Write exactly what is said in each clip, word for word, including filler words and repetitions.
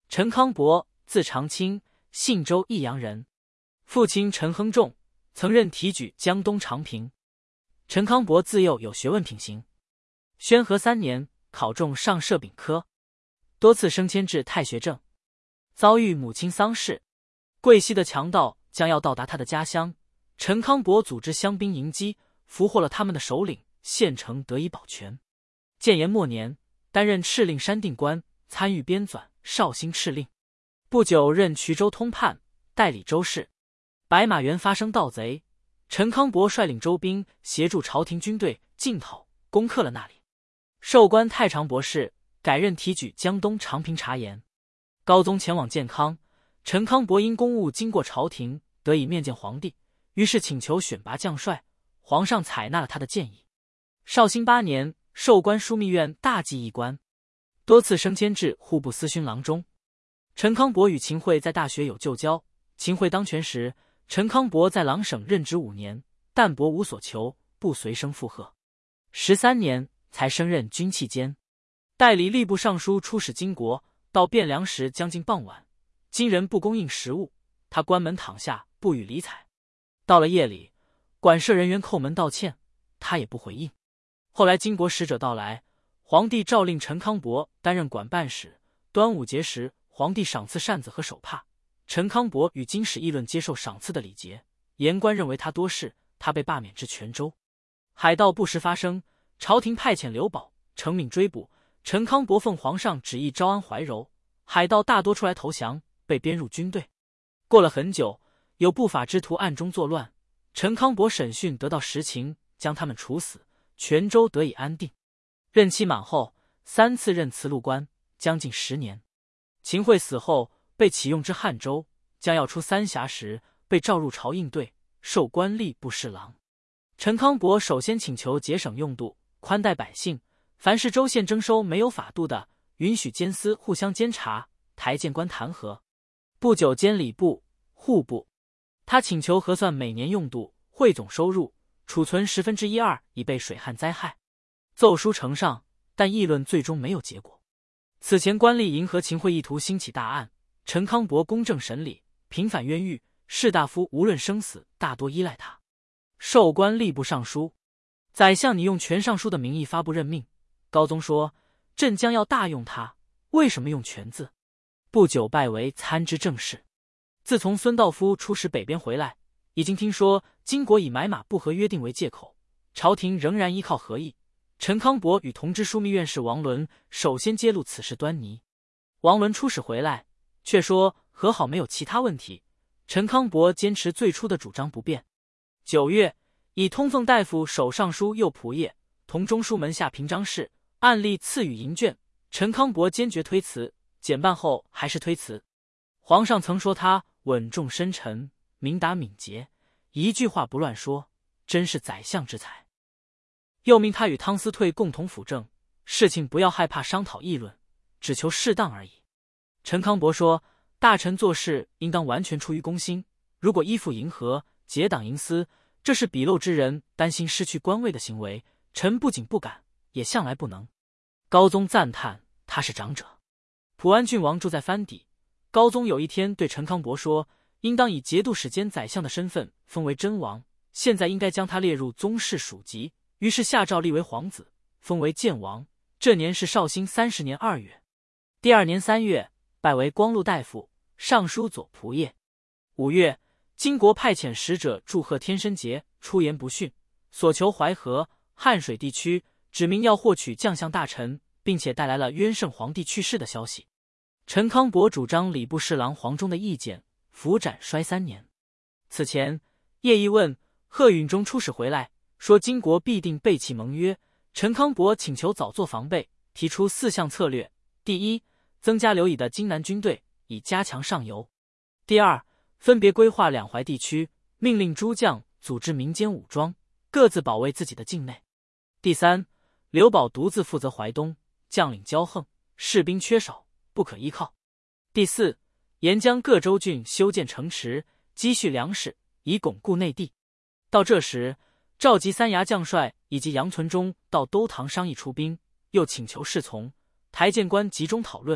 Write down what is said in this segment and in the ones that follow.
陈康伯，字长清，信州益阳人，父亲陈亨仲曾任提举江东长平。陈康伯自幼有学问品行，宣和三年考中上射丙科，多次升迁至太学正。遭遇母亲丧事，桂西的强盗将要到达他的家乡，陈康伯组织乡兵迎击，俘获了他们的首领，县城得以保全。建炎末年，担任敕令山定官，参与编纂绍兴敕令。不久任衢州通判，代理州事。白马原发生盗贼，陈康伯率领州兵协助朝廷军队进讨，攻克了那里。授官太常博士，改任提举江东长平察言。高宗前往建康，陈康伯因公务经过朝廷，得以面见皇帝，于是请求选拔将帅，皇上采纳了他的建议。绍兴八年，授官枢密院大记一官，多次升迁至户部司勋郎中。陈康伯与秦桧在大学有旧交，秦桧当权时，陈康伯在郎省任职五年，淡泊无所求，不随声附和。十三年才升任军器监，代理吏部尚书出使金国。到汴梁时将近傍晚，金人不供应食物，他关门躺下，不予理睬。到了夜里，馆舍人员叩门道歉，他也不回应。后来金国使者到来，皇帝诏令陈康伯担任管办使。端午节时，皇帝赏赐扇子和手帕，陈康伯与金使议论接受赏赐的礼节，言官认为他多事，他被罢免至泉州。海盗不时发生，朝廷派遣刘保、程敏追捕。陈康伯奉皇上旨意招安怀柔，海盗大多出来投降，被编入军队。过了很久，有不法之徒暗中作乱，陈康伯审讯得到实情，将他们处死，泉州得以安定。任期满后，三次任慈禄官，将近十年。秦桧死后，被启用至汉州，将要出三峡时，被召入朝应对，授官吏部侍郎。陈康伯首先请求节省用度，宽待百姓。凡是州县征收没有法度的，允许监司互相监察，台谏官弹劾。不久兼礼部、户部。他请求核算每年用度，汇总收入，储存十分之一二，以备水旱灾害。奏书呈上，但议论最终没有结果。此前官吏迎合秦桧意图兴起大案，陈康伯公正审理，平反冤狱，士大夫无论生死，大多依赖他。授官吏部尚书，宰相你用权尚书的名义发布任命。高宗说：“朕将要大用他，为什么用权字？”不久拜为参知政事。自从孙道夫出使北边回来，已经听说金国以买马不合约定为借口，朝廷仍然依靠和议。陈康伯与同知枢密院士王伦首先揭露此事端倪。王伦出使回来，却说和好没有其他问题。陈康伯坚持最初的主张不变。九月，以通奉大夫守尚书右仆射，同中书门下平章事。案例赐予银卷，陈康伯坚决推辞，检办后还是推辞。皇上曾说他稳重深沉，明达敏捷，一句话不乱说，真是宰相之才。又命他与汤思退共同辅政，事情不要害怕商讨议论，只求适当而已。陈康伯说，大臣做事应当完全出于公心，如果依附迎合，结党营私，这是鄙陋之人担心失去官位的行为，臣不仅不敢，也向来不能。高宗赞叹他是长者。普安郡王住在藩邸，高宗有一天对陈康伯说，应当以节度使兼宰相的身份封为真王，现在应该将他列入宗室属籍，于是下诏立为皇子，封为建王。这年是绍兴三十年二月。第二年三月，拜为光禄大夫、尚书左仆射。五月，金国派遣使者祝贺天申节，出言不逊，所求淮河、汉水地区，指明要获取将相大臣，并且带来了渊圣皇帝去世的消息。陈康伯主张礼部侍郎黄忠的意见，辅斩衰三年。此前，叶毅问贺允中出使回来，说金国必定背弃盟约。陈康伯请求早做防备，提出四项策略：第一，增加留以的荆南军队，以加强上游；第二，分别规划两淮地区，命令诸将组织民间武装，各自保卫自己的境内；第三，刘保独自负责淮东，将领骄横，士兵缺少，不可依靠；第四，沿江各州郡修建城池，积蓄粮食，以巩固内地。到这时，召集三衙将帅以及杨存忠到都堂商议出兵，又请求侍从。台谏官集中讨论，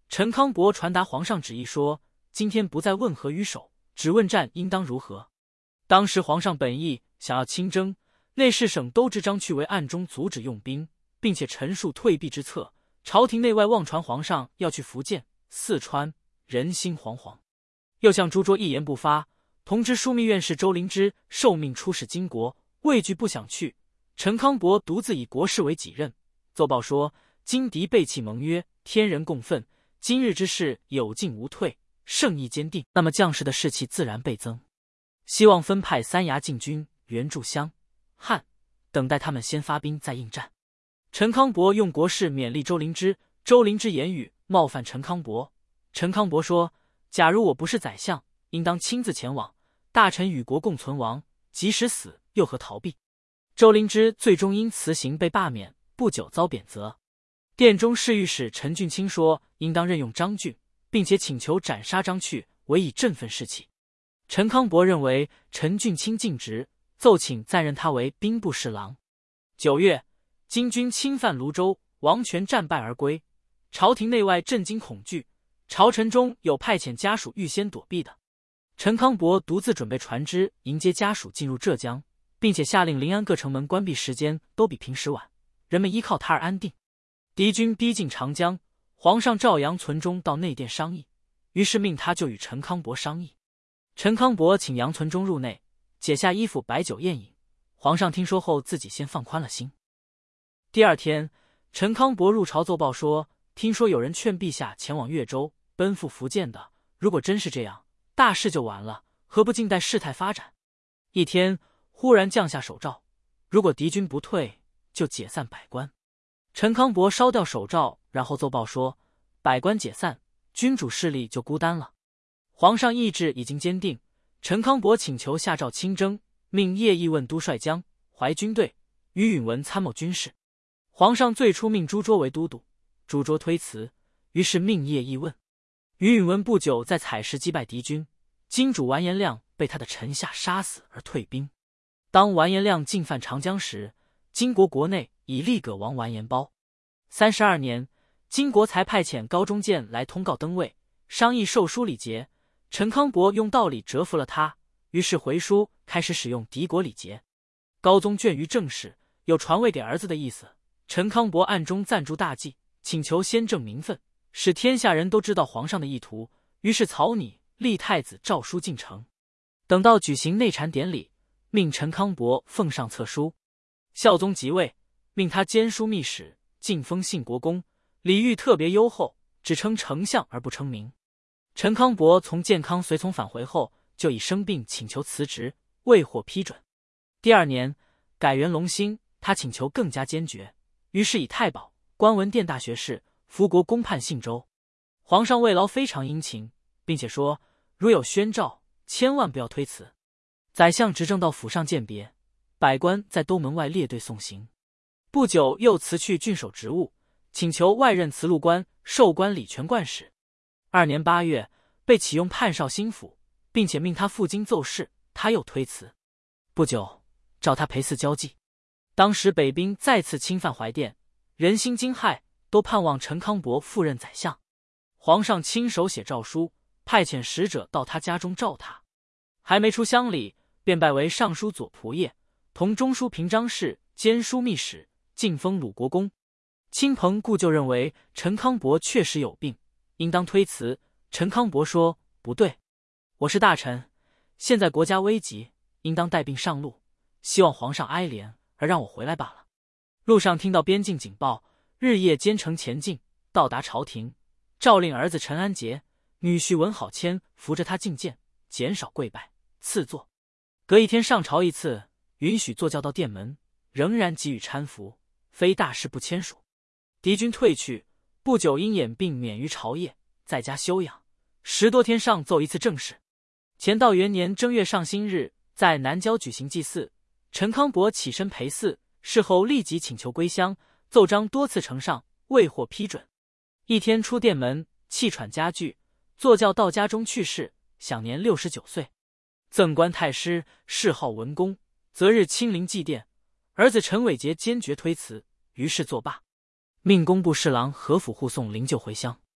陈康伯传达皇上旨意说，今天不再问何于守，只问战应当如何。当时皇上本意想要亲征，内侍省都知张去为暗中阻止用兵，并且陈述退避之策。朝廷内外妄传皇上要去福建、四川，人心惶惶。又向朱桌一言不发，同知枢密院事周灵芝受命出使金国，畏惧不想去。陈康伯独自以国事为己任，奏报说金敌背弃盟约，天人共愤，今日之事有进无退，圣意坚定，那么将士的士气自然倍增。希望分派三衙禁军援助襄、汉，等待他们先发兵再应战。陈康伯用国事勉励周灵芝，周灵芝言语冒犯陈康伯。陈康伯说，假如我不是宰相，应当亲自前往，大臣与国共存亡，即使死又何逃避。周灵芝最终因辞行被罢免，不久遭贬责。殿中侍御史陈俊卿说，应当任用张俊，并且请求斩杀张去，为以振奋士气。陈康伯认为陈俊卿尽职，奏请暂任他为兵部侍郎。九月，金军侵犯泸州，王权战败而归，朝廷内外震惊恐惧，朝臣中有派遣家属预先躲避的。陈康伯独自准备船只迎接家属进入浙江，并且下令临安各城门关闭时间都比平时晚，人们依靠他而安定。敌军逼近长江，皇上召杨存忠到内殿商议，于是命他就与陈康伯商议。陈康伯请杨存忠入内，解下衣服摆酒宴饮。皇上听说后，自己先放宽了心。第二天，陈康伯入朝奏报说，听说有人劝陛下前往越州，奔赴福建的，如果真是这样，大事就完了，何不静待事态发展？一天，忽然降下手诏，如果敌军不退，就解散百官。陈康伯烧掉手诏，然后奏报说，百官解散，君主势力就孤单了。皇上意志已经坚定，陈康伯请求下诏亲征，命叶义问督帅江淮军队，于允文参谋军事。皇上最初命朱桌为都督，朱桌推辞，于是命叶义问。于允文不久在采石击败敌军，金主完颜亮被他的臣下杀死而退兵。当完颜亮进犯长江时，金国国内已立葛王完颜褒。三十二年，金国才派遣高中建来通告登位，商议授书礼节。陈康伯用道理折服了他，于是回书开始使用敌国礼节。高宗倦于政事，有传位给儿子的意思。陈康伯暗中暂驻大计，请求先正名分，使天下人都知道皇上的意图。于是草拟立太子诏书进呈。等到举行内禅典礼，命陈康伯奉上册书。孝宗即位，命他兼枢密使，晋封信国公，礼遇特别优厚，只称丞相而不称名。陈康伯从建康随从返回后，就以生病请求辞职，未获批准。第二年，改元隆兴，他请求更加坚决，于是以太保、官文殿大学士、福国公判信州。皇上慰劳非常殷勤，并且说，如有宣诏，千万不要推辞。宰相执政到府上饯别，百官在东门外列队送行。不久又辞去郡守职务，请求外任慈禄官，授官礼权冠使。二年八月，被启用判少心府，并且命他赴京奏事，他又推辞。不久，召他陪祀交际。当时北兵再次侵犯怀殿，人心惊骇，都盼望陈康伯赴任宰相。皇上亲手写诏书，派遣使者到他家中召他，还没出乡里，便拜为尚书左仆射，同中书平章事兼枢密使，晋封鲁国公。亲朋故旧认为陈康伯确实有病，应当推辞。陈康伯说，不对，我是大臣，现在国家危急，应当带病上路，希望皇上哀怜而让我回来罢了。路上听到边境警报，日夜兼程前进，到达朝廷，诏令儿子陈安杰、女婿文好谦扶着他觐见，减少跪拜，赐座。隔一天上朝一次，允许坐轿到殿门，仍然给予搀扶，非大事不签署。敌军退去，不久因眼病免于朝谒，在家休养。十多天上奏一次政事。乾道元年正月上辛日，在南郊举行祭祀，陈康伯起身陪祀，事后立即请求归乡，奏章多次呈上，未获批准。一天出殿门，气喘加剧，坐轿到家中去世，享年六十九岁。赠官太师，谥号文公，择日亲临祭奠。儿子陈伟杰坚决推辞，于是作罢，命工部侍郎何府护送灵柩回乡。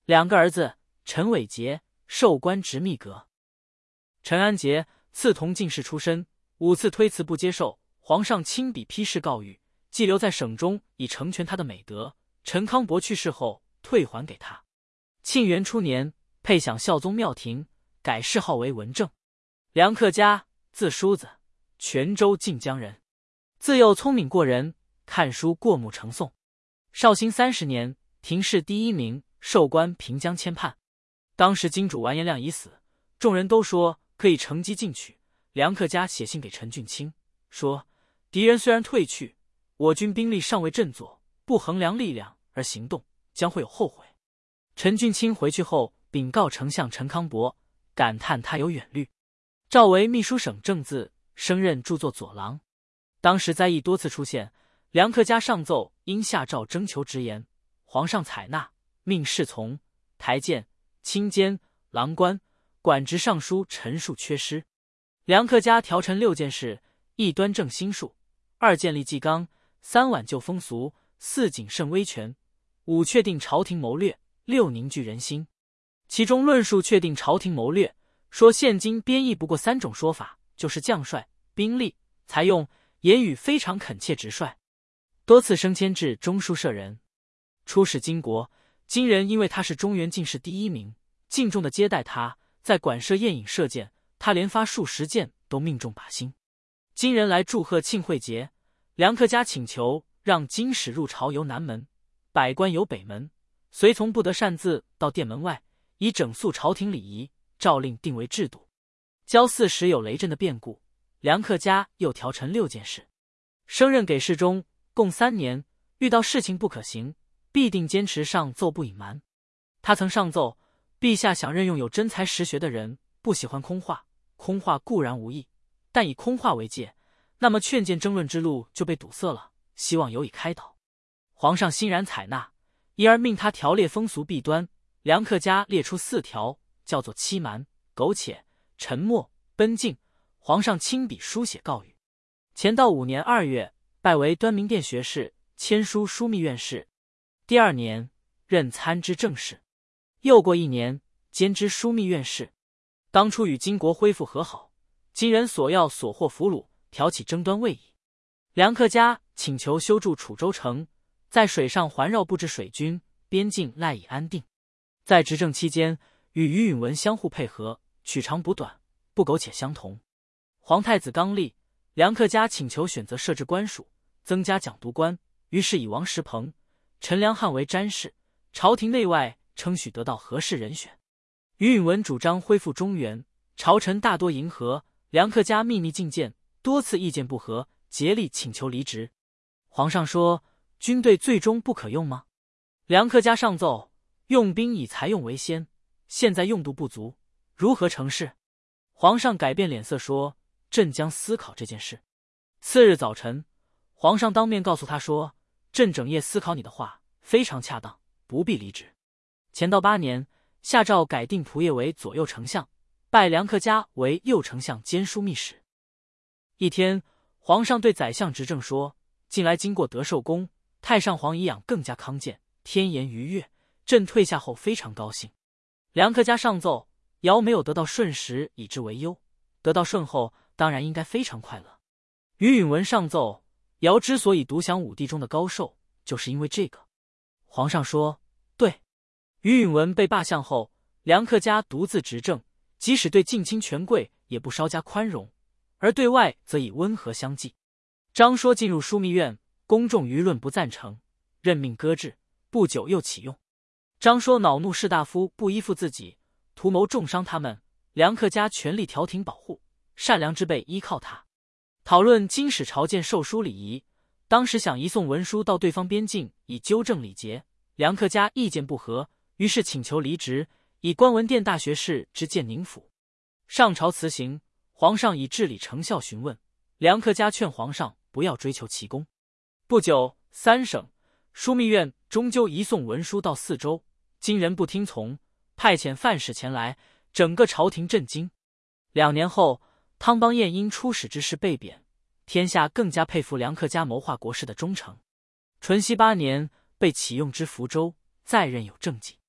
两个儿子陈伟杰授官直秘阁。陈安杰刺桐进士出身，五次推辞不接受，皇上亲笔批示告谕，寄留在省中以成全他的美德。陈康伯去世后退还给他。庆元初年配享孝宗庙廷，改谥号为文正。梁克家字叔子，泉州晋江人，自幼聪明过人，看书过目成诵。绍兴三十年廷试第一名，授官平江签判。当时金主完颜亮已死，众人都说可以乘机进取。梁克家写信给陈俊卿说，敌人虽然退去，我军兵力尚未振作，不衡量力量而行动，将会有后悔。陈俊卿回去后禀告丞相陈康伯，感叹他有远虑。召为秘书省正字，升任著作左郎。当时灾异多次出现，梁克家上奏应下诏征求直言，皇上采纳，命侍从、台监、清监、郎官、管职尚书陈述缺失。梁克家调陈六件事：一端正心术，二建立纪纲，三挽救风俗，四谨慎威权，五确定朝廷谋略，六凝聚人心。其中论述确定朝廷谋略，说现今编译不过三种说法，就是将帅、兵力，采用言语非常恳切直率，多次升迁至中书舍人。出使金国，金人因为他是中原进士第一名，敬重的接待他，在馆舍宴饮射箭，他连发数十箭都命中靶心。金人来祝贺庆会节，梁克家请求让金使入朝由南门，百官由北门，随从不得擅自到殿门外，以整肃朝廷礼仪，诏令定为制度。交四时有雷震的变故，梁克家又调陈六件事。升任给事中，共三年，遇到事情不可行，必定坚持上奏不隐瞒。他曾上奏，陛下想任用有真才实学的人，不喜欢空话，空话固然无益，但以空话为戒，那么劝谏争论之路就被堵塞了，希望有以开导。皇上欣然采纳，因而命他条列风俗弊端。梁克家列出四条，叫做欺瞒、苟且、沉默、奔竞。皇上亲笔书写告谕。乾道五年二月，拜为端明殿学士，签书枢密院事。第二年，任参知政事。又过一年，兼知枢密院事。当初与金国恢复和好，金人索要所获俘虏，挑起争端未已。梁克家请求修筑楚州城，在水上环绕布置水军，边境赖以安定。在执政期间，与于允文相互配合，取长补短，不苟且相同。皇太子刚立，梁克家请求选择设置官署，增加讲读官，于是以王石鹏、陈良汉为詹事，朝廷内外称许得到合适人选。于允文主张恢复中原，朝臣大多迎合，梁克家秘密进谏，多次意见不合，竭力请求离职。皇上说，军队最终不可用吗？梁克家上奏，用兵以才用为先，现在用度不足，如何成事？皇上改变脸色说，朕将思考这件事。次日早晨，皇上当面告诉他说，朕整夜思考你的话，非常恰当，不必离职。乾道八年，下诏改定仆射为左右丞相，拜梁克家为右丞相兼枢密使。一天，皇上对宰相执政说，近来经过德寿宫，太上皇颐养更加康健，天颜愉悦，朕退下后非常高兴。梁克家上奏，尧没有得到舜时以之为忧，得到舜后当然应该非常快乐。于允文上奏，尧之所以独享五帝中的高寿，就是因为这个。皇上说，对。于允文被罢相后，梁克家独自执政，即使对近亲权贵也不稍加宽容，而对外则以温和相济。张说进入枢密院，公众舆论不赞成，任命搁置，不久又启用。张说恼怒士大夫不依附自己，图谋重伤他们，梁克家全力调停保护，善良之辈依靠他。讨论金使朝见授书礼仪，当时想移送文书到对方边境以纠正礼节，梁克家意见不合，于是请求离职，以观文殿大学士之建宁府。上朝辞行，皇上以治理成效询问，梁克家劝皇上不要追求奇功。不久，三省枢密院终究移送文书到四州，金人不听从，派遣范使前来，整个朝廷震惊。两年后，汤邦彦因出使之事被贬，天下更加佩服梁克家谋划国事的忠诚。淳熙八年被启用之福州，再任有政绩。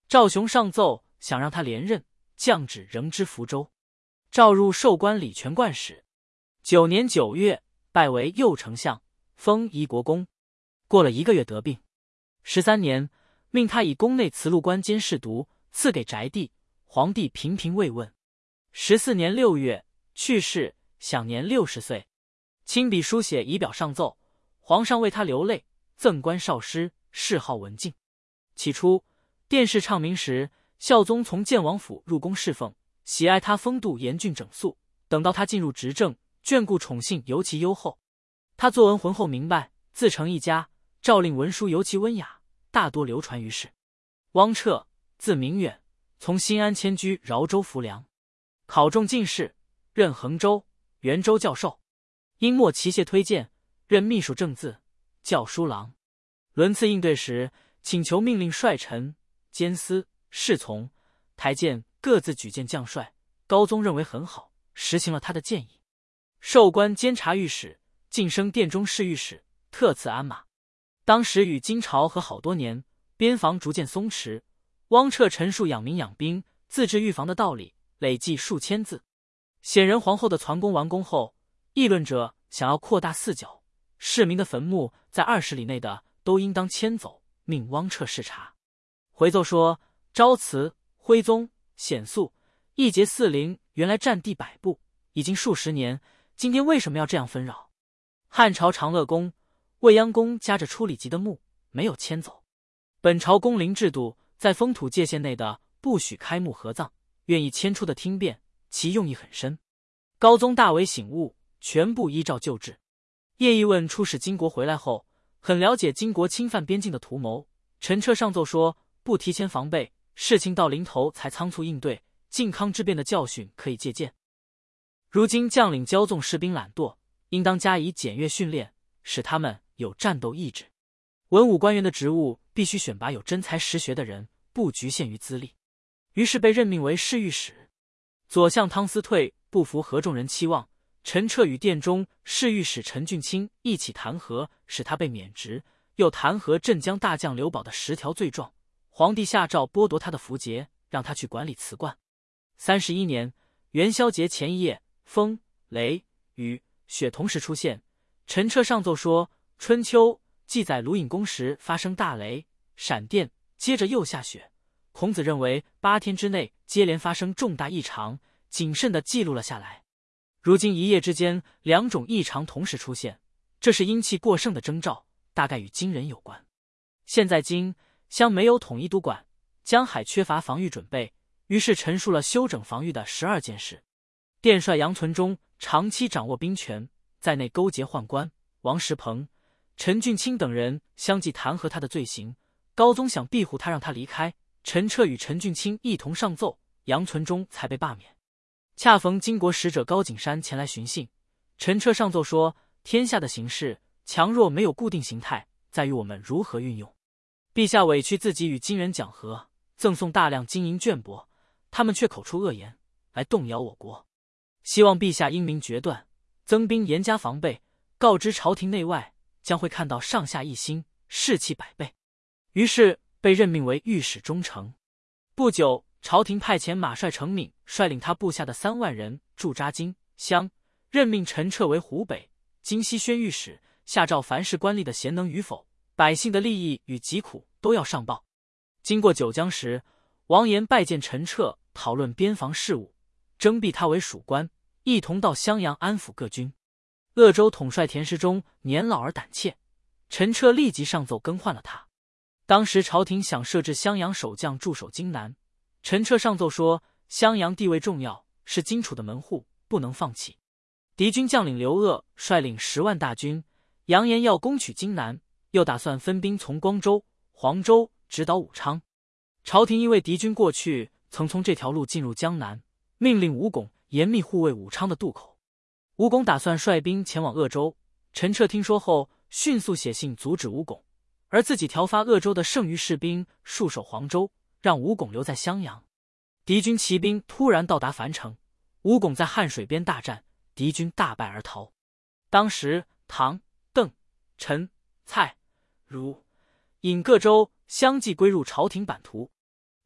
赵雄上奏想让他连任，降旨仍知福州。赵入授官礼权冠使。九年九月，拜为右丞相，封夷国公。过了一个月得病。十三年，命他以宫内慈禄官监侍读，赐给宅地。皇帝频频慰问。十四年六月去世，享年六十岁。亲笔书写仪表上奏，皇上为他流泪，赠官少师，谥号文敬。起初，殿试唱名时，孝宗从建王府入宫侍奉，喜爱他风度严峻整肃。等到他进入执政，眷顾宠幸尤其优厚。他作文浑厚明白，自成一家。诏令文书尤其温雅，大多流传于世。汪彻，字明远，从新安迁居饶州浮梁，考中进士，任衡州、元州教授。因莫齐谢推荐，任秘书正字、校书郎。轮次应对时，请求命令帅臣、监司、侍从、台监各自举荐将帅。高宗认为很好，实行了他的建议。授官监察御史，晋升殿中侍御史，特赐鞍马。当时与金朝和好多年，边防逐渐松弛。汪彻陈述养民养兵、自治预防的道理，累计数千字。显仁皇后的攒宫完工后，议论者想要扩大四角，市民的坟墓在二十里内的都应当迁走，命汪彻视察。回奏说，昭慈、徽宗、显肃、义节四陵原来占地百步，已经数十年，今天为什么要这样纷扰？汉朝长乐宫、未央宫夹着出礼集的墓，没有迁走。本朝宫陵制度在封土界限内的不许开墓合葬，愿意迁出的听变，其用意很深。高宗大为醒悟，全部依照旧制。叶义问出使金国回来后，很了解金国侵犯边境的图谋。陈彻上奏说，不提前防备，事情到临头才仓促应对，靖康之变的教训可以借鉴。如今将领骄纵士兵懒惰，应当加以检阅训练，使他们有战斗意志。文武官员的职务必须选拔有真才实学的人，不局限于资历。于是被任命为侍御史。左相汤思退不服合众人期望，陈彻与殿中侍御史陈俊卿一起弹劾，使他被免职，又弹劾镇江大将刘保的十条罪状。皇帝下诏剥夺他的符节，让他去管理祠观。三十一年元宵节前一夜，风、雷、雨、雪同时出现。陈彻上奏说，春秋记载鲁隐公时发生大雷、闪电，接着又下雪。孔子认为八天之内接连发生重大异常，谨慎地记录了下来。如今一夜之间两种异常同时出现，这是阴气过盛的征兆，大概与金人有关。现在金乡没有统一督管，江海缺乏防御准备，于是陈述了修整防御的十二件事。殿帅杨存忠长期掌握兵权，在内勾结宦官，王石鹏、陈俊卿等人相继弹劾他的罪行。高宗想庇护他，让他离开。陈彻与陈俊卿一同上奏，杨存忠才被罢免。恰逢金国使者高景山前来寻信，陈彻上奏说，天下的形势强弱没有固定形态，在于我们如何运用。陛下委屈自己与金人讲和，赠送大量金银绢帛，他们却口出恶言，来动摇我国。希望陛下英明决断，增兵严加防备，告知朝廷内外，将会看到上下一心，士气百倍。于是被任命为御史中丞。不久，朝廷派遣马帅程敏率领他部下的三万人驻扎金乡，任命陈彻为湖北、荆西宣御史，下诏凡是官吏的贤能与否，百姓的利益与疾苦都要上报。经过九江时，王延拜见陈彻，讨论边防事务，征辟他为属官，一同到襄阳安抚各军。鄂州统帅田师忠年老而胆怯，陈彻立即上奏更换了他。当时朝廷想设置襄阳守将驻守荆南，陈彻上奏说，襄阳地位重要，是荆楚的门户，不能放弃。敌军将领刘鄂率领十万大军，扬言要攻取荆南，又打算分兵从光州、黄州直捣武昌。朝廷因为敌军过去曾从这条路进入江南，命令吴拱严密护卫武昌的渡口。吴拱打算率兵前往鄂州，陈彻听说后，迅速写信阻止吴拱，而自己调发鄂州的剩余士兵戍守黄州，让吴拱留在襄阳。敌军骑兵突然到达樊城，吴拱在汉水边大战，敌军大败而逃。当时唐、邓、陈、蔡、汝、尹各州相继归入朝廷版图。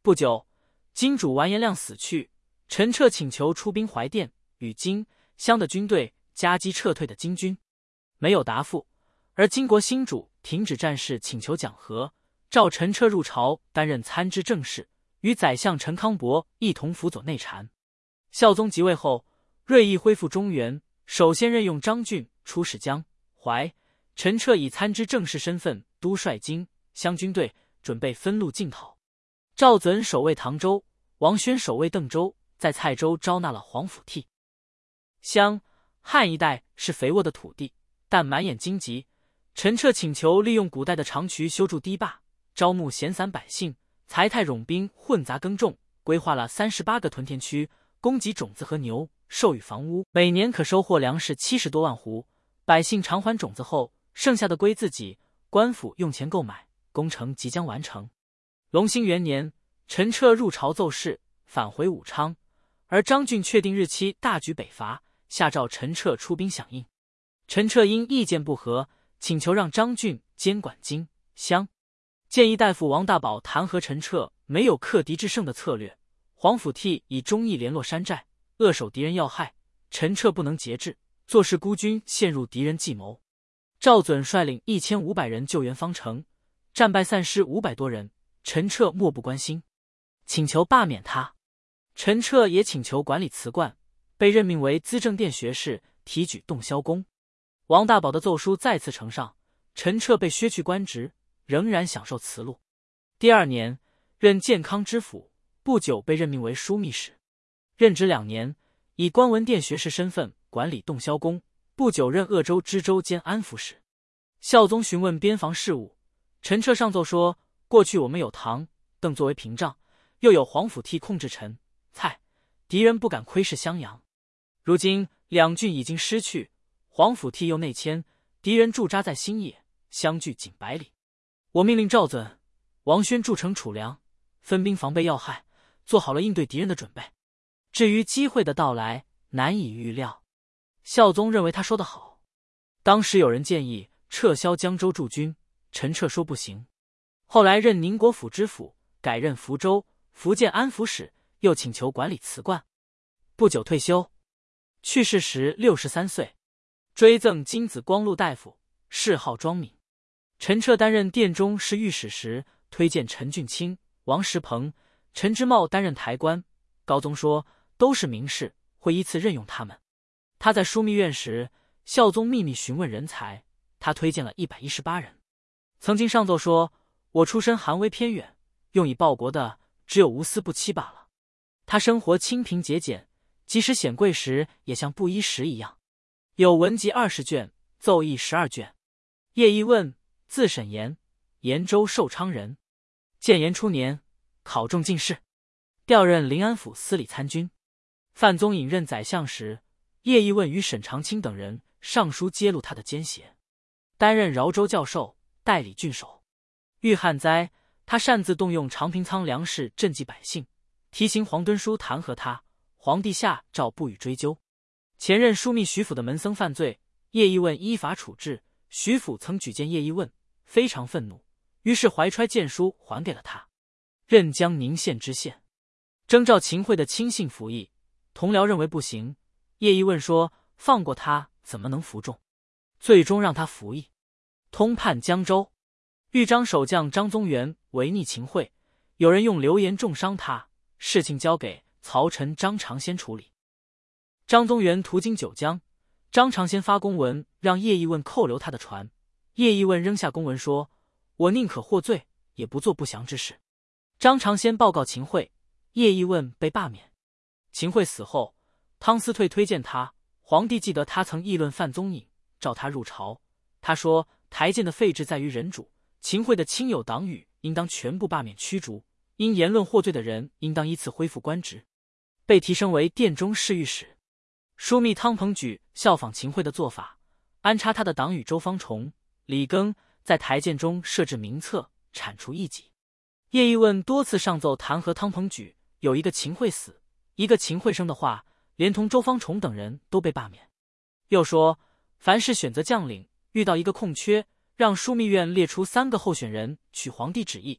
不久，金主完颜亮死去，陈彻请求出兵怀甸，与金、襄的军队夹击撤退的金军，没有答复。而金国新主停止战事，请求讲和，召陈彻入朝担任参知政事，与宰相陈康伯一同辅佐内禅。孝宗即位后，锐意恢复中原，首先任用张俊出使江淮，陈彻以参知政事身份督率金、襄军队，准备分路进讨。赵准守卫唐州，王宣守卫邓州，在蔡州招纳了黄甫悌。襄、汉一带是肥沃的土地，但满眼荆棘。陈彻请求利用古代的长渠修筑堤坝，招募闲散百姓，财泰冗兵混杂耕种，规划了三十八个屯田区，供给种子和牛，授予房屋，每年可收获粮食七十多万斛。百姓偿还种子后，剩下的归自己，官府用钱购买，工程即将完成。隆兴元年，陈彻入朝奏事，返回武昌，而张俊确定日期，大举北伐，下诏陈彻出兵响应。陈彻因意见不合，请求让张俊监管金、襄。谏议大夫王大宝弹劾陈彻没有克敌制胜的策略。黄甫悌以忠义联络山寨，扼守敌人要害，陈彻不能节制，坐视孤军陷入敌人计谋。赵准率领一千五百人救援方城，战败散失五百多人，陈彻漠不关心，请求罢免他。陈彻也请求管理祠观，被任命为资政殿学士，提举洞霄公。王大宝的奏书再次呈上，陈彻被削去官职，仍然享受慈禄。第二年，任建康知府，不久被任命为枢密使，任职两年，以观文殿学士身份管理洞霄宫，不久任鄂州知州兼安抚使。孝宗询问边防事务，陈彻上奏说，过去我们有唐、邓作为屏障，又有黄甫悌控制陈、蔡，敌人不敢窥视襄阳。如今两郡已经失去，黄甫悌又内迁，敌人驻扎在新野，相距仅百里。我命令赵准、王宣筑城储粮，分兵防备要害，做好了应对敌人的准备。至于机会的到来，难以预料。孝宗认为他说得好。当时有人建议撤销江州驻军，陈彻说不行。后来任宁国府知府，改任福州、福建安抚使，又请求管理祠观。不久退休，去世时六十三岁。追赠金子光禄大夫，谥号庄敏。陈彻担任殿中侍御史时，推荐陈俊卿、王石鹏、陈之茂担任台官。高宗说都是名士，会依次任用他们。他在枢密院时，孝宗秘密询问人才，他推荐了一百一十八人。曾经上奏说，我出身寒微偏远，用以报国的只有吴思不期罢了。他生活清贫节俭，即使显贵时也像布衣时一样。有文集二十卷，奏议十二卷。叶一问，字沈言，延州寿昌人。建炎初年，考中进士，调任临安府司礼参军。范宗隐任宰相时，叶一问与沈长卿等人上书揭露他的奸邪，担任饶州教授、代理郡守。遇旱灾，他擅自动用长平仓粮食赈济百姓，提行黄敦书弹劾他，皇帝下诏不予追究。前任枢密徐府的门僧犯罪，叶一问依法处置。徐府曾举荐叶一问，非常愤怒，于是怀揣荐书还给了他。任江宁县知县，征召秦桧的亲信服役，同僚认为不行。叶一问说放过他怎么能服众，最终让他服役。通判江州，豫章守将张宗元违逆秦桧，有人用流言重伤他，事情交给曹臣张长先处理。张宗元途经九江，张长先发公文让叶一问扣留他的船，叶一问扔下公文说，我宁可获罪，也不做不祥之事。张长先报告秦桧，叶一问被罢免。秦桧死后，汤思退推荐他，皇帝记得他曾议论范宗隐，召他入朝。他说台谏的废制在于人主，秦桧的亲友党羽应当全部罢免驱逐，因言论获罪的人应当依次恢复官职，被提升为殿中侍御史。枢密汤鹏举效仿秦桧的做法，安插他的党羽周方崇、李庚在台谏中设置名册，铲除异己。叶一问多次上奏弹劾汤鹏举，有一个秦桧死，一个秦桧生的话，连同周方崇等人都被罢免。又说，凡是选择将领，遇到一个空缺，让枢密院列出三个候选人，取皇帝旨意，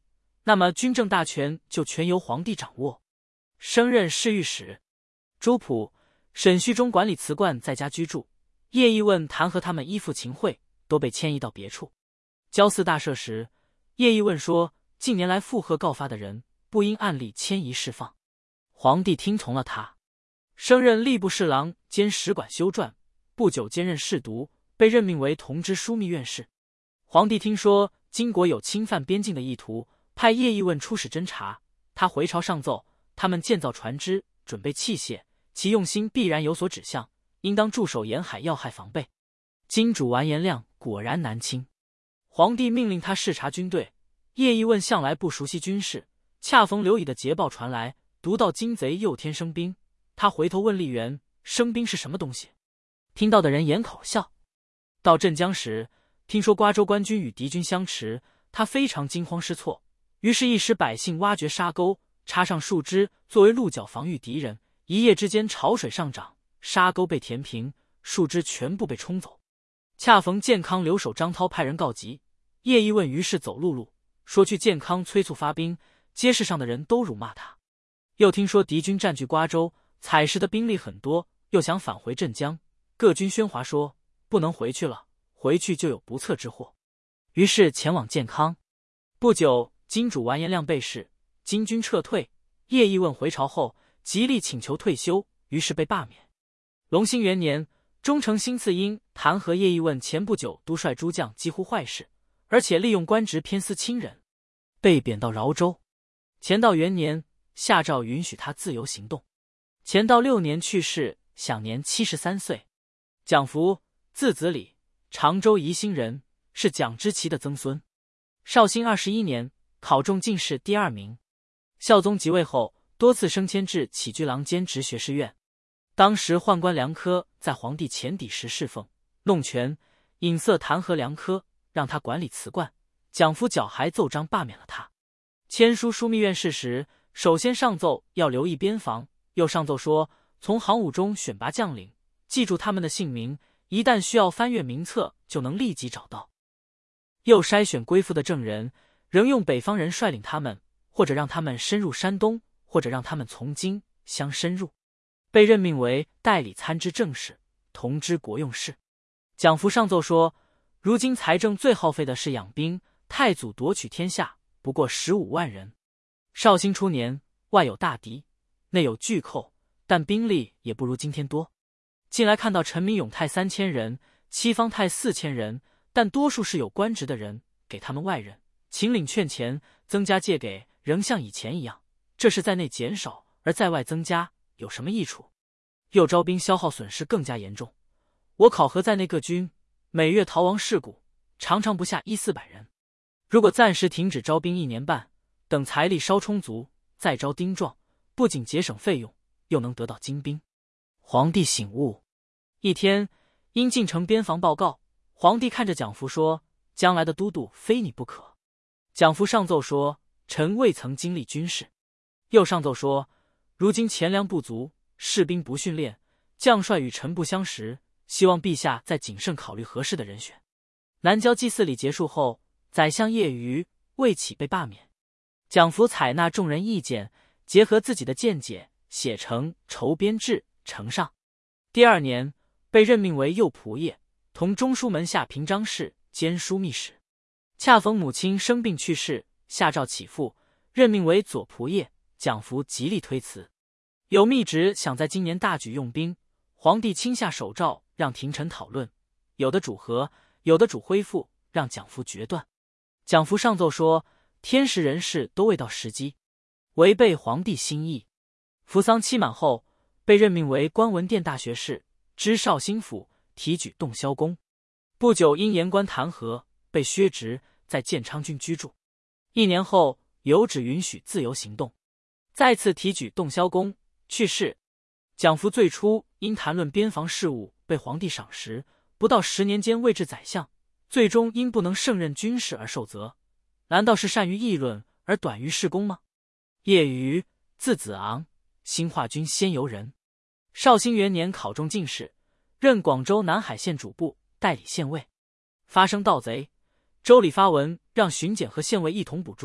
那么军政大权就全由皇帝掌握。升任侍御史。朱普、沈旭中管理祠观在家居住，叶义问、弹劾他们依附秦桧，都被迁移到别处。交祀大赦时，叶义问说，近年来附和告发的人，不应按例迁移释放。皇帝听从了他，升任吏部侍郎兼使馆修撰，不久兼任侍读，被任命为同知枢密院事。皇帝听说金国有侵犯边境的意图，派叶义问出使侦查。他回朝上奏，他们建造船只，准备器械，其用心必然有所指向，应当驻守沿海要害防备。金主完颜亮果然南侵，皇帝命令他视察军队。叶义问向来不熟悉军事，恰逢刘乙的捷报传来，读到金贼又添生兵，他回头问吏员，生兵是什么东西？听到的人掩口笑。到镇江时，听说瓜州官军与敌军相持，他非常惊慌失措，于是一时百姓挖掘沙沟，插上树枝作为鹿角防御敌人。一夜之间潮水上涨，沙沟被填平，树枝全部被冲走。恰逢健康留守张涛派人告急，叶义问于是走陆路，说去健康催促发兵，街市上的人都辱骂他。又听说敌军占据瓜州，采石的兵力很多，又想返回镇江，各军喧哗说不能回去了，回去就有不测之祸。于是前往健康。不久，金主完颜亮被弑，金军撤退。叶义问回朝后，极力请求退休，于是被罢免。隆兴元年，忠诚新赐因弹劾叶义问前不久督率诸将几乎坏事，而且利用官职偏私亲人，被贬到饶州。乾道元年，下诏允许他自由行动。乾道六年去世，享年七十三岁。蒋福，字子礼，常州宜兴人，是蒋之奇的曾孙。绍兴二十一年，考中进士第二名。孝宗即位后，多次升迁至起居郎兼职学士院。当时宦官梁科在皇帝前邸时侍奉，弄权，隐色弹劾梁科，让他管理祠观。蒋福缴还奏章罢免了他。签书枢密院事时，首先上奏要留意边防，又上奏说从行伍中选拔将领，记住他们的姓名，一旦需要翻阅名册，就能立即找到。又筛选归附的证人，仍用北方人率领他们，或者让他们深入山东，或者让他们从京乡深入。被任命为代理参知政事，同知国用事。蒋福上奏说，如今财政最耗费的是养兵，太祖夺取天下不过十五万人。绍兴初年，外有大敌，内有巨寇，但兵力也不如今天多。近来看到陈明永泰三千人，戚方泰四千人，但多数是有官职的人，给他们外人，请领劝钱，增加借给，仍像以前一样。这是在内减少，而在外增加，有什么益处？又招兵消耗损失更加严重。我考核在内各军，每月逃亡事故，常常不下一四百人。如果暂时停止招兵一年半，等财力稍充足，再招丁壮，不仅节省费用，又能得到精兵。皇帝醒悟。一天，因进城边防报告，皇帝看着蒋福说，将来的都督非你不可。蒋福上奏说，臣未曾经历军事。又上奏说，如今钱粮不足，士兵不训练，将帅与臣不相识，希望陛下再谨慎考虑合适的人选。南郊祭祀礼结束后，宰相叶瑜、魏启被罢免。蒋福采纳众人意见，结合自己的见解，写成《筹编制》呈上。第二年，被任命为右仆射，同中书门下平章事兼枢密使。恰逢母亲生病去世，下诏起复，任命为左仆射。蒋福极力推辞。有密旨想在今年大举用兵，皇帝亲下手诏，让廷臣讨论，有的主和，有的主恢复，让蒋福决断。蒋福上奏说，天时人事都未到时机，违背皇帝心意。扶丧期满后，被任命为观文殿大学士，知绍兴府，提举洞霄宫。不久因言官弹劾，被削职，在建昌军居住。一年后，有旨允许自由行动，再次提举洞霄宫，去世。蒋福最初因谈论边防事务被皇帝赏识，不到十年间位至宰相，最终因不能胜任军事而受责。难道是善于议论而短于事功吗？叶瑜，字子昂，兴化军仙游人。绍兴元年考中进士，任广州南海县主簿，代理县尉。发生盗贼，州里发文让巡检和县尉一同捕捉，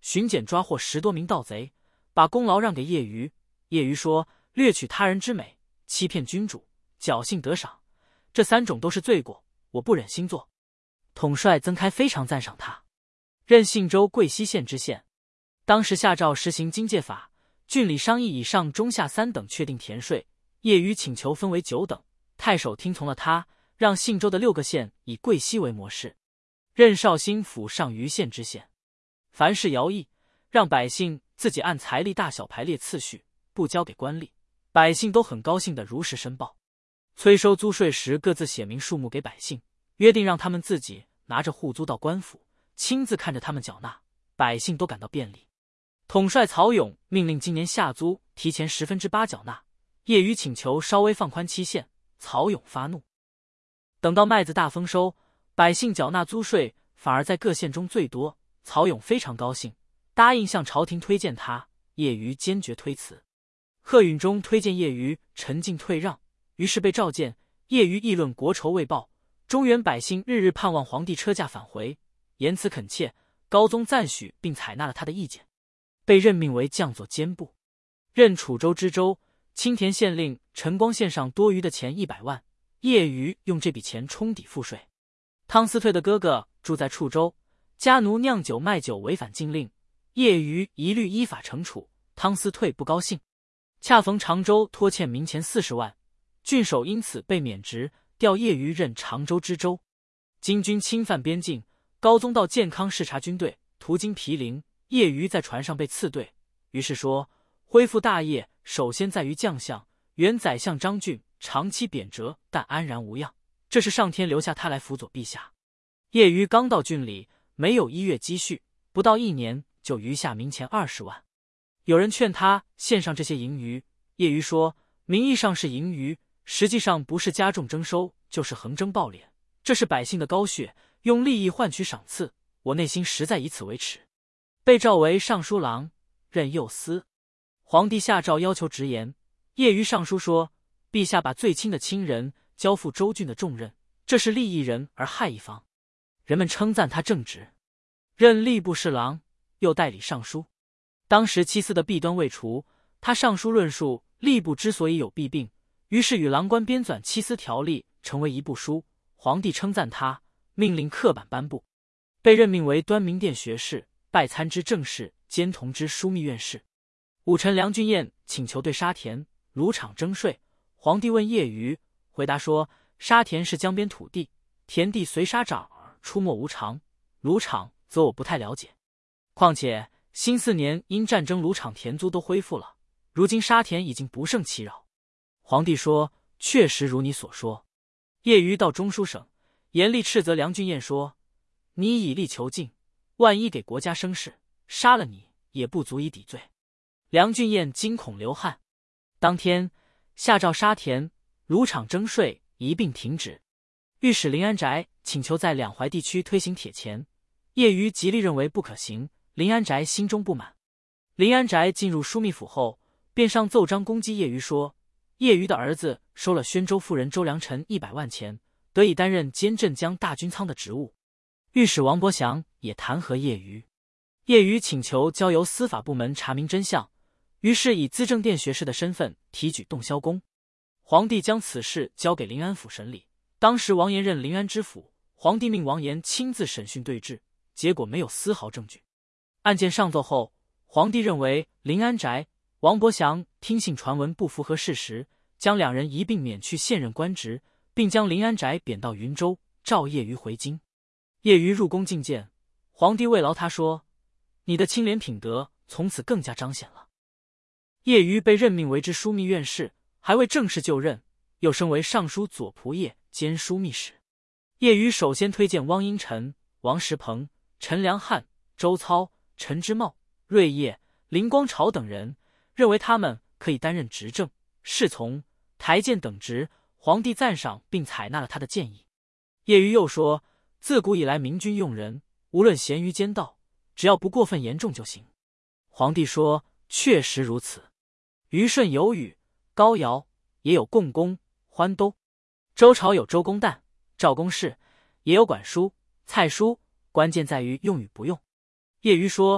巡检抓获十多名盗贼，把功劳让给叶瑜。叶瑜说：掠取他人之美，欺骗君主，侥幸得赏，这三种都是罪过，我不忍心做。统帅曾开非常赞赏他，任信州贵西县知县。当时下诏实行经界法，郡里商议以上中下三等确定田税，叶瑜请求分为九等，太守听从了他，让信州的六个县以贵西为模式，任绍兴府上虞县知县。凡事徭役，让百姓自己按财力大小排列次序，不交给官吏，百姓都很高兴地如实申报。催收租税时各自写明数目给百姓，约定让他们自己拿着户租到官府，亲自看着他们缴纳，百姓都感到便利。统帅曹勇命令今年夏租提前十分之八缴纳，叶瑜请求稍微放宽期限，曹勇发怒。等到麦子大丰收，百姓缴纳租税反而在各县中最多，曹勇非常高兴，答应向朝廷推荐他，叶瑜坚决推辞。贺允中推荐叶瑜，陈进退让，于是被召见。叶瑜议论国仇未报，中原百姓日日盼望皇帝车驾返回，言辞恳切，高宗赞许并采纳了他的意见，被任命为将佐监部，任楚州知州。青田县令陈光献上多余的钱一百万，叶瑜用这笔钱冲抵赋税。汤思退的哥哥住在处州，家奴酿酒卖酒违反禁令，叶瑜一律依法惩处。汤思退不高兴，恰逢常州拖欠民钱四十万，郡守因此被免职，调叶瑜任常州知州。金军侵犯边境，高宗到建康视察军队，途经毗陵，叶瑜在船上被刺队，于是说：恢复大业首先在于将相，原宰相张俊长期贬谪，但安然无恙，这是上天留下他来辅佐陛下。叶瑜刚到郡里，没有一月积蓄，不到一年就余下民钱二十万。有人劝他献上这些盈余，叶瑜说：名义上是盈余，实际上不是加重征收，就是横征暴敛，这是百姓的高血，用利益换取赏赐，我内心实在以此为耻。被召为尚书郎，任右司。皇帝下诏要求直言，叶瑜上书说：陛下把最亲的亲人交付州郡的重任，这是利一人而害一方。人们称赞他正直，任吏部侍郎，又代理尚书。当时七司的弊端未除，他上书论述吏部之所以有弊病，于是与郎官编纂七司条例，成为一部书。皇帝称赞他，命令刻版颁布，被任命为端明殿学士，拜参知政事，兼同知枢密院事。武臣梁俊彦请求对沙田、鲁场征税，皇帝问叶瑜，回答说：沙田是江边土地，田地随沙长而出没无常，鲁场则我不太了解。况且辛四年因战争，鲁场田租都恢复了，如今沙田已经不胜其扰。皇帝说：确实如你所说。叶瑜到中书省，严厉斥责梁俊彦说：你以力求进，万一给国家生事，杀了你也不足以抵罪。梁俊彦惊恐流汗。当天下诏沙田、鲁场征税一并停止。御史林安宅请求在两淮地区推行铁钱，叶瑜极力认为不可行，林安宅心中不满。林安宅进入枢密府后，便上奏章攻击叶瑜说：叶瑜的儿子收了宣州妇人周良辰一百万钱，得以担任兼镇江大军仓的职务。御史王伯祥也弹劾叶瑜，叶瑜请求交由司法部门查明真相，于是以资政殿学士的身份提举窦萧公。皇帝将此事交给临安府审理，当时王延任临安知府，皇帝命王延亲自审讯对质，结果没有丝毫证据。案件上奏后，皇帝认为林安宅、王伯祥听信传闻不符合事实，将两人一并免去现任官职，并将林安宅贬到云州，召叶瑜回京。叶瑜入宫觐见，皇帝慰劳他说：你的清廉品德从此更加彰显了。叶瑜被任命为知枢密院事，还未正式就任，又升为尚书左仆射兼枢密使。叶瑜首先推荐汪英臣、王石鹏、陈良汉、周操、陈之茂、瑞业、林光朝等人，认为他们可以担任执政、侍从、台谏等职，皇帝赞赏并采纳了他的建议。叶瑜又说：自古以来明君用人，无论贤愚奸盗，只要不过分严重就行。皇帝说：确实如此。虞舜有禹，高尧也有共工、欢都，周朝有周公旦、赵公奭，也有管叔、蔡叔，关键在于用与不用。叶瑜说：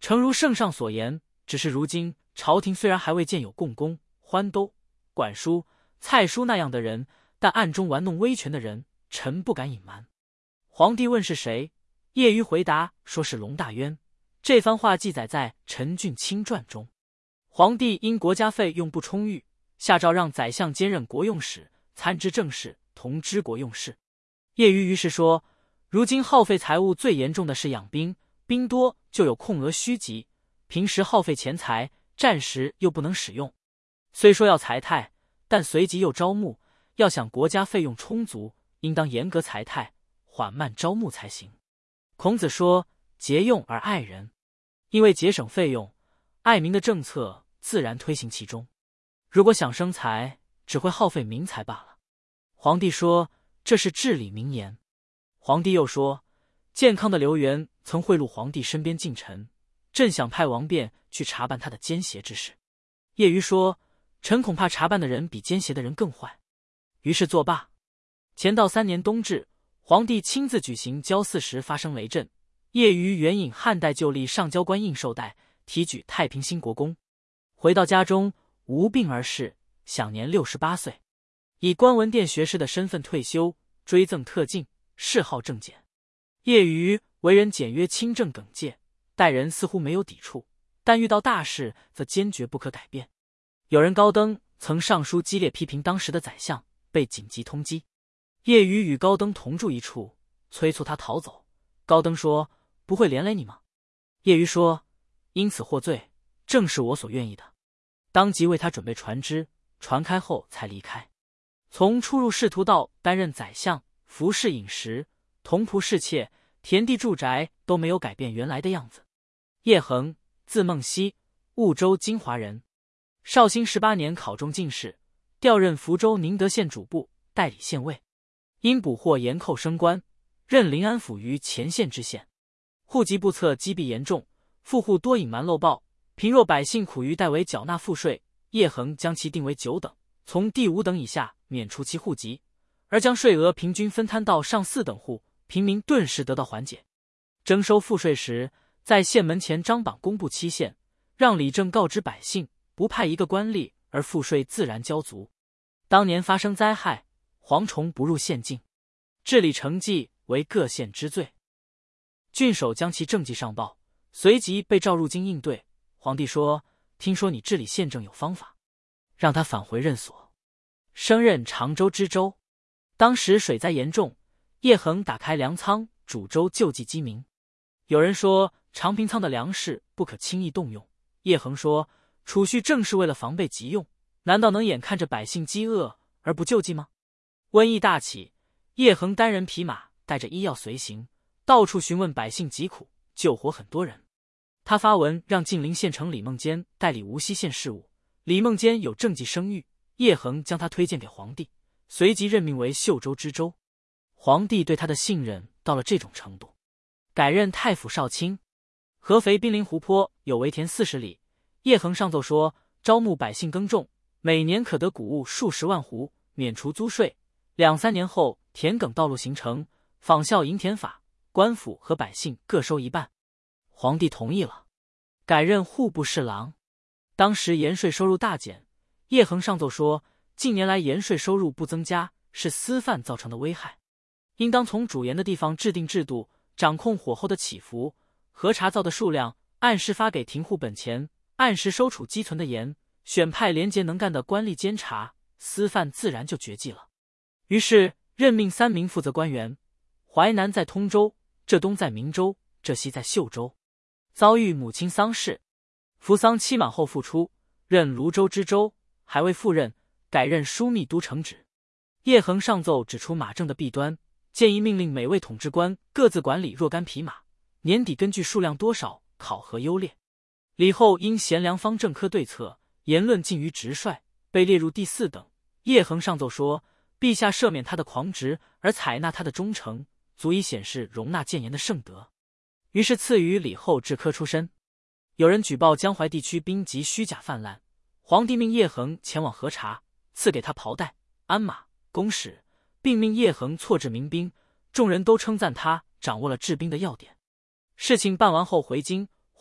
诚如圣上所言，只是如今朝廷虽然还未见有共工、欢都、管叔、蔡叔那样的人，但暗中玩弄威权的人，臣不敢隐瞒。”皇帝问是谁，叶瑜回答说是龙大渊。这番话记载在《陈俊卿传》中。皇帝因国家费用不充裕，下诏让宰相兼任国用使、参知政事、同知国用事。叶瑜于是说：“如今耗费财物最严重的是养兵，兵多就有空额虚急，平时耗费钱财，战时又不能使用。虽说要财泰，但随即又招募，要想国家费用充足，应当严格财泰，缓慢招募才行。”孔子说：“节用而爱人。”因为节省费用、爱民的政策自然推行其中。如果想生财，只会耗费民财罢了。皇帝说：“这是至理名言。”皇帝又说：“健康的刘元曾贿赂皇帝身边近臣，朕想派王辩去查办他的奸邪之事。”叶瑜说：“臣恐怕查办的人比奸邪的人更坏。”于是作罢。乾道三年冬至，皇帝亲自举行交祀时发生雷震，叶瑜援引汉代旧历上交官印绶带，提举太平兴国公。回到家中，无病而逝，享年六十八岁，以观文殿学士的身份退休，追赠特进，谥号正简。叶瑜为人简约清正耿介，待人似乎没有抵触，但遇到大事则坚决不可改变。有人高登曾上书激烈批评当时的宰相，被紧急通缉。叶瑜与高登同住一处，催促他逃走。高登说：“不会连累你吗？”叶瑜说：“因此获罪，正是我所愿意的。”当即为他准备船只，船开后才离开。从出入仕途到担任宰相，服侍饮食、同仆侍妾、田地住宅都没有改变原来的样子。叶衡，字孟熙，婺州金华人。绍兴十八年考中进士，调任福州宁德县主簿，代理县尉。因捕获盐寇升官，任临安府于前线知县。户籍不测积弊严重，富户多隐瞒漏报，贫弱百姓苦于代为缴纳赋税。叶衡将其定为九等，从第五等以下免除其户籍，而将税额平均分摊到上四等户，平民顿时得到缓解。征收赋税时，在县门前张榜公布期限，让理政告知百姓，不派一个官吏，而赋税自然交足。当年发生灾害，蝗虫不入县境，治理成绩为各县之最。郡守将其政绩上报，随即被召入京应对。皇帝说：“听说你治理县政有方法，让他返回任所。”升任常州知州。当时水灾严重，叶衡打开粮仓，煮粥救济饥民。有人说长平仓的粮食不可轻易动用，叶衡说：“储蓄正是为了防备急用，难道能眼看着百姓饥饿而不救济吗？”瘟疫大起，叶衡单人匹马，带着医药随行，到处询问百姓疾苦，救活很多人。他发文让晋陵县丞李梦坚代理无锡县事务。李梦坚有政绩声誉，叶衡将他推荐给皇帝，随即任命为秀州知州。皇帝对他的信任到了这种程度，改任太府少卿。合肥濒临湖泊，有围田四十里。叶衡上奏说，招募百姓耕种，每年可得谷物数十万斛，免除租税。两三年后，田埂道路形成，仿效营田法，官府和百姓各收一半。皇帝同意了，改任户部侍郎。当时盐税收入大减，叶衡上奏说，近年来盐税收入不增加，是私贩造成的危害，应当从主盐的地方制定制度，掌控火候的起伏，核查造的数量，按时发给停户本钱，按时收储积存的盐，选派廉洁能干的官吏监察，私贩自然就绝迹了。于是任命三名负责官员，淮南在通州，浙东在明州，浙西在秀州。遭遇母亲丧事，服丧期满后复出，任泸州知州，还未赴任，改任枢密都城旨。叶衡上奏指出马政的弊端，建议命令每位统治官各自管理若干匹马，年底根据数量多少考核优劣。李后因贤良方政科对策，言论近于直率，被列入第四等。叶衡上奏说，陛下赦免他的狂直，而采纳他的忠诚，足以显示容纳谏言的圣德。于是赐予李后制科出身。有人举报江淮地区兵籍虚假泛滥，皇帝命叶衡前往核查，赐给他袍带、鞍马、弓矢，并命叶衡错治民兵，众人都称赞他掌握了治兵的要点。事情办完后回京，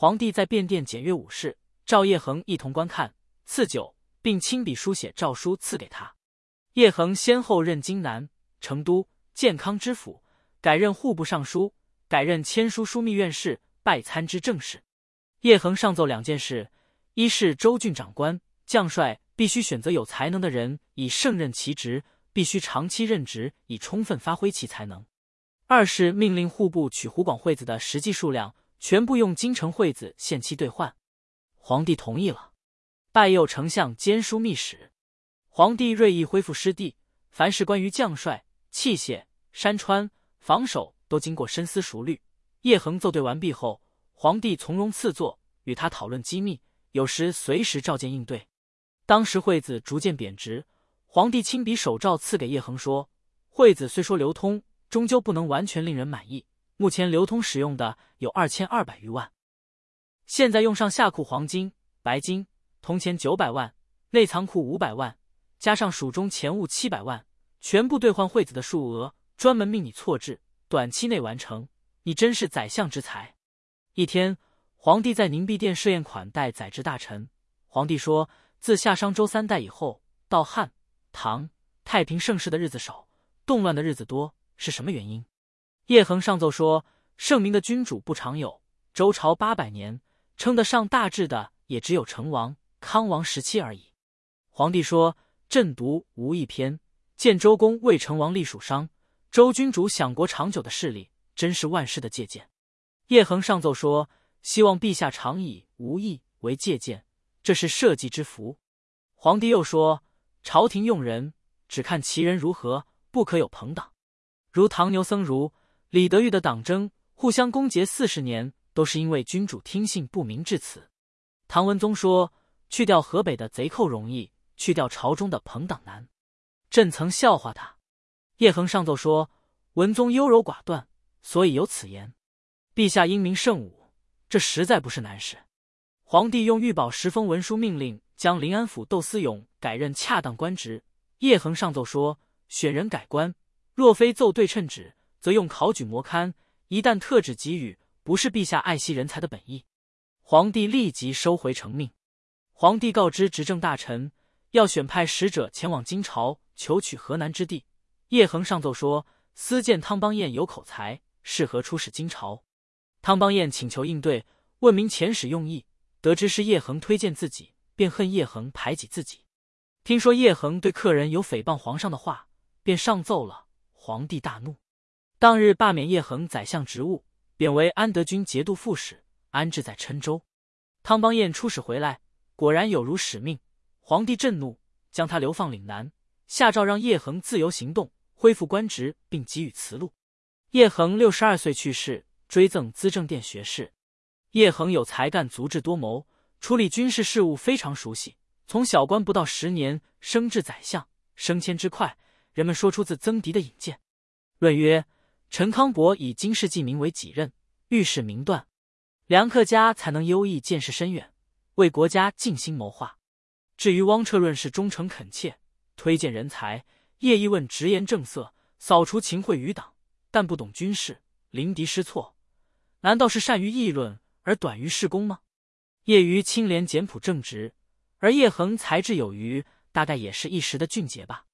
皇帝在便殿检阅武士，召叶恒一同观看，赐酒，并亲笔书写诏书赐给他。叶恒先后任荆南、成都、建康知府，改任户部尚书，改任签书枢密院事，拜参知政事。叶恒上奏两件事：一是州郡长官、将帅必须选择有才能的人，以胜任其职，必须长期任职，以充分发挥其才能；二是命令户部取湖广会子的实际数量，全部用京城会子限期兑换。皇帝同意了，拜右丞相兼枢密使。皇帝锐意恢复失地，凡是关于将帅、器械、山川、防守都经过深思熟虑。叶恒奏对完毕后，皇帝从容赐座，与他讨论机密，有时随时召见应对。当时会子逐渐贬值，皇帝亲笔手诏赐给叶恒说，会子虽说流通，终究不能完全令人满意，目前流通使用的有二千二百余万，现在用上下库黄金、白金、铜钱九百万，内仓库五百万，加上蜀中钱物七百万，全部兑换会子的数额，专门命你错置，短期内完成，你真是宰相之才。一天，皇帝在凝碧殿设宴款待宰制大臣。皇帝说，自夏商周三代以后，到汉、唐、太平盛世的日子少，动乱的日子多，是什么原因？叶恒上奏说，圣明的君主不常有，周朝八百年，称得上大治的也只有成王、康王时期而已。皇帝说，朕读《无义篇》，见周公为成王立蜀商，周君主享国长久的事例，真是万世的借鉴。叶恒上奏说，希望陛下常以无义为借鉴，这是社稷之福。皇帝又说，朝廷用人，只看其人如何，不可有朋党。如唐牛僧孺、李德裕的党争，互相攻讦四十年，都是因为君主听信不明至此。唐文宗说，去掉河北的贼寇容易，去掉朝中的朋党难。朕曾笑话他。叶恒上奏说，文宗优柔寡断，所以有此言。陛下英明圣武，这实在不是难事。皇帝用御宝十封文书命令，将临安府窦思勇改任恰当官职。叶恒上奏说，选人改官，若非奏对称旨，则用考举模刊，一旦特旨给予，不是陛下爱惜人才的本意。皇帝立即收回成命。皇帝告知执政大臣，要选派使者前往金朝，求取河南之地。叶恒上奏说，私见汤邦彦有口才，适合出使金朝。汤邦彦请求应对，问明遣使用意，得知是叶恒推荐自己，便恨叶恒排挤自己。听说叶恒对客人有诽谤皇上的话，便上奏了。皇帝大怒，当日罢免叶恒宰相职务，贬为安德军节度副使，安置在郴州。汤邦彦出使回来，果然有如使命。皇帝震怒，将他流放岭南，下诏让叶恒自由行动，恢复官职，并给予辞禄。叶恒六十二岁去世，追赠资政殿学士。叶恒有才干，足智多谋，处理军事事务非常熟悉。从小官不到十年，升至宰相，升迁之快，人们说出自曾迪的引荐。论曰，陈康伯以经世记名为己任，遇事明断。梁克家才能优异，见识深远，为国家尽心谋划。至于汪彻论是忠诚恳切，推荐人才；叶一问直言正色，扫除秦桧余党，但不懂军事，临敌失措。难道是善于议论而短于事功吗？叶瑜清廉简朴正直，而叶恒才智有余，大概也是一时的俊杰吧。